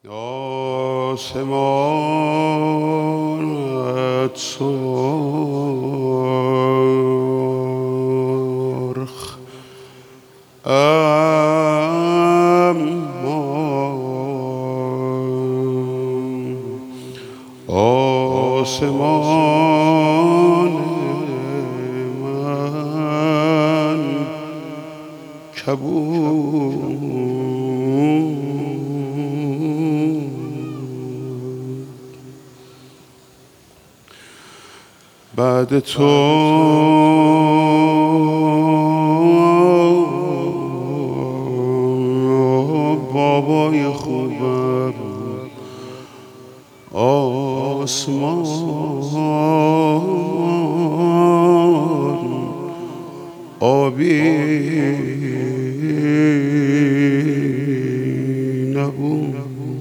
آسمانت سرخ اما آسمان من کبود. بعد تو بابای خوبم آسمان آبی نبود.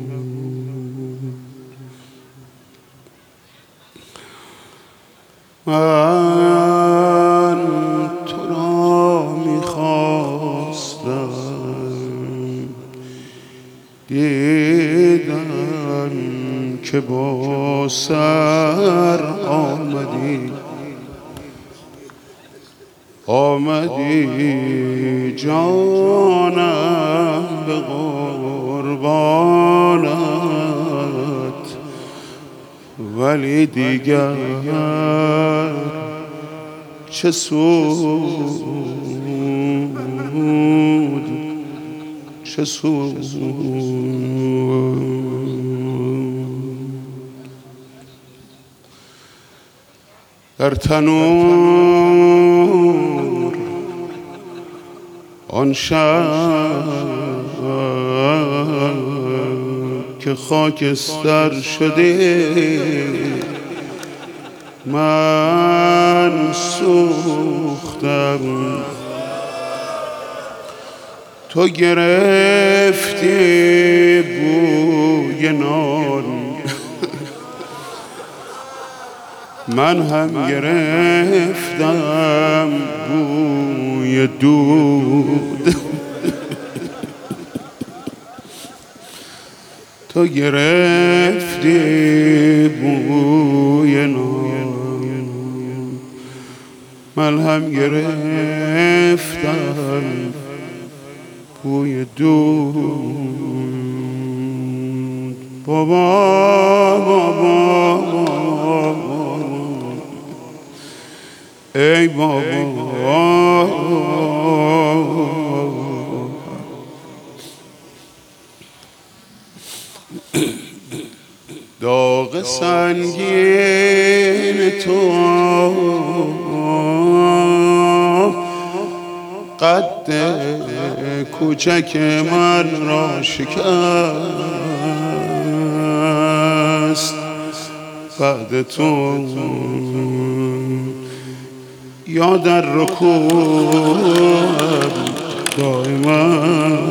من تو را میخواستم، دیدم که با سر آمدی جانم به قربانت، ولی دیگر چه سود چه سود. در تنور آن شب که خاکستر شده، من سوختم، تو گرفتی بوی نان، من هم گرفتم بوی دود. تو گرفتی بوی نان، من هم گرفتم بوی دود. بابا ای بابا، داغ سنگین تو قد کوچک من را شکست. بعد تو یا در رکوع دائما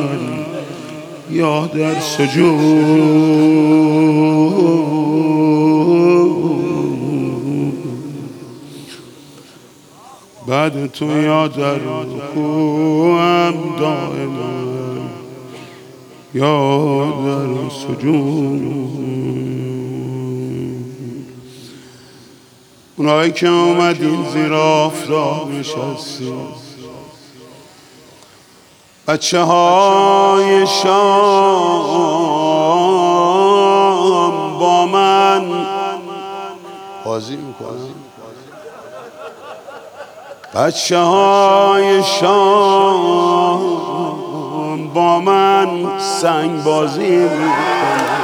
یا در سجود، بعد تو یا در رکوعم دائما یا در سجود. اونایی که اومدین زیر آفتاب نشستین، بچه های شام با من بازی میکنن، بچه های شام با من سنگ بازی میکنن.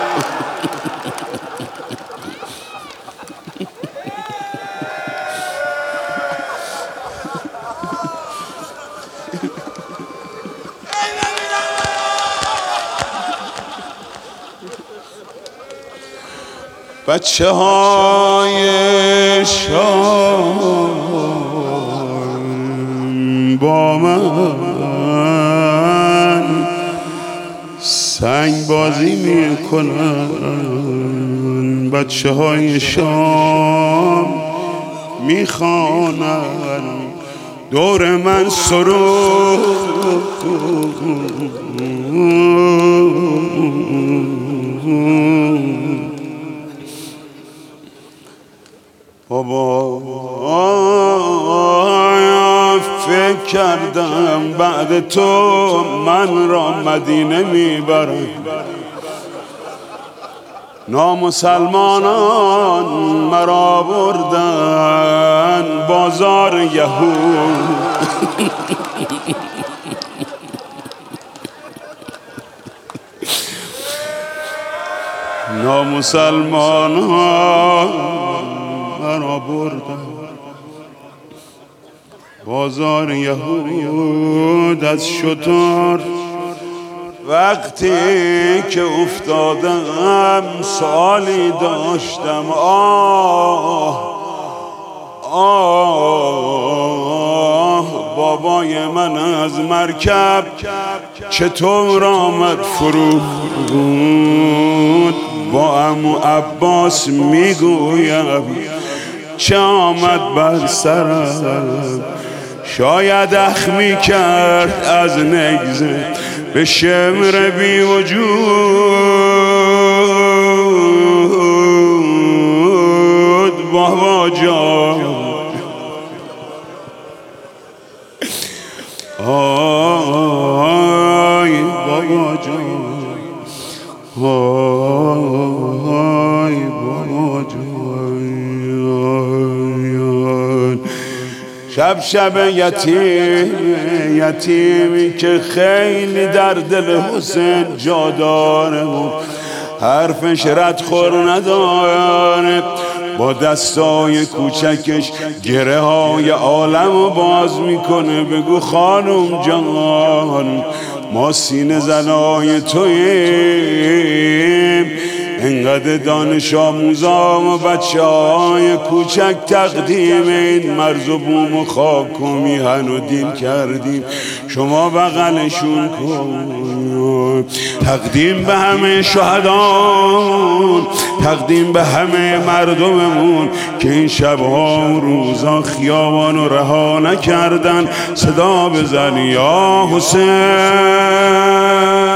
بچه های شام با من سنگ بازی میکنن، بچه های شام میخوانن دور من سرود. بابا فکر کردم بعد تو من را مدینه میبرم، نامسلمانان مرا بردن بازار یهود. نامسلمانان مرا بردن بازار یهود. از شتر وقتی که افتادم سالی داشتم، بابای من از مرکب چطور آمد فرود؟ با عمو عباس میگویم چه آمد بر سرم، شاید اخمی کرد از نگزه به شمر بی وجود. بابا جان آی بابا جان، آی بابا جان. شب یتیمی که خیلی در دل حسین جا داره، حرفش ردخور نداره، با دستای کوچکش گره های عالم باز میکنه. بگو خانم جان ما سینه زنای توییم، انقدر دانش آموزان و بچه های کوچک تقدیم این مرز و بوم و خاک و میهن و دین کردیم، شما بغلشون کن. تقدیم به همه شهدان، تقدیم به همه مردممون که این شبها و روزا خیابانو رها نکردن. صدا بزن یا حسین.